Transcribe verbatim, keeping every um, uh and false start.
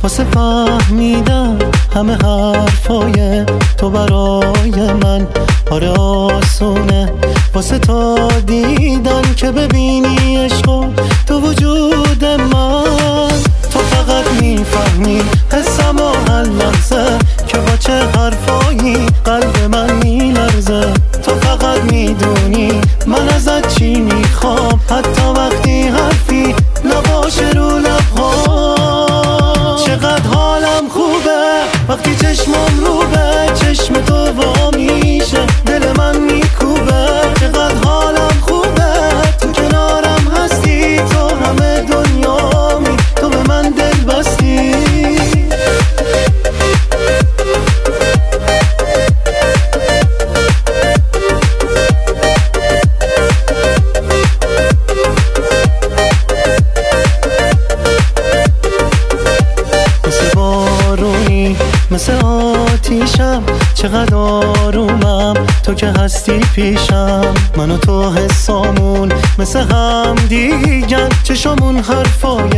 واسه فهمیدم همه حرفای تو برای من آره آسونه، واسه تا دیدن که ببینی عشقو تو وجود من. تو فقط میفهمی حسم و هر لحظه که با چه حرفایی قلب من میلرزه. تو فقط میدونی من ازت چی میخوام، حتی وقتی حرفی نباشه رو لب‌هام. چقدر حالم خوبه وقتی چشمم رو به چشم تو وا میشه، دل من میکوبه. چقدر حالم خوبه تو کنارم هستی، تو همه دنیامی، تو به من دل بستی. مثل آتیشم چقدر آرومم تو که هستی پیشم. من و تو حسامون مثل هم دیگن، چشامون حرفای